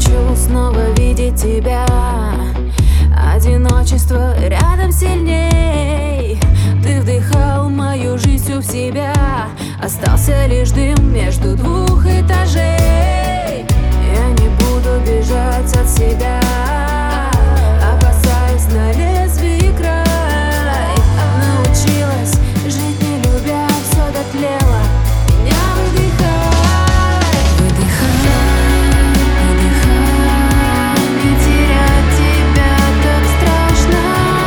хочу снова видеть тебя. Одиночество рядом сильней. Ты вдыхал мою жизнь всю в себя. Остался лишь дым между двух этажей. Я не буду бежать от себя, опасаясь на лезвии край. Научилась жить не любя, все дотлело. Меня выдыхай, выдыхай, выдыхай. Не терять тебя так страшно.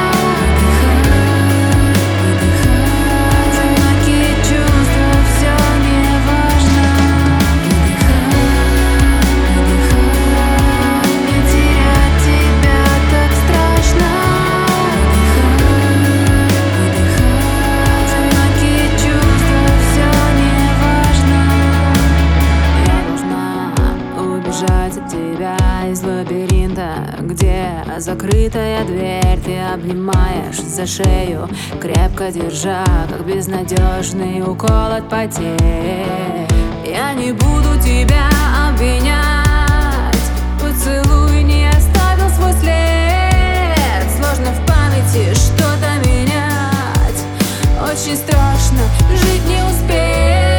Выдыхай, выдыхай. Одинокие чувства, все не важно. Выдыхай, выдыхай. Не терять тебя так страшно. Выдыхай, выдыхай. Одинокие чувства, все не важно. Я должна убежать от тебя из лабиринта, где закрытая дверь. Ты обнимаешь за шею, крепко держа, как безнадежный укол от потерь. Я не буду тебя обвинять. Поцелуй не оставил свой след. Сложно в памяти что-то менять. Очень страшно жить не успеть.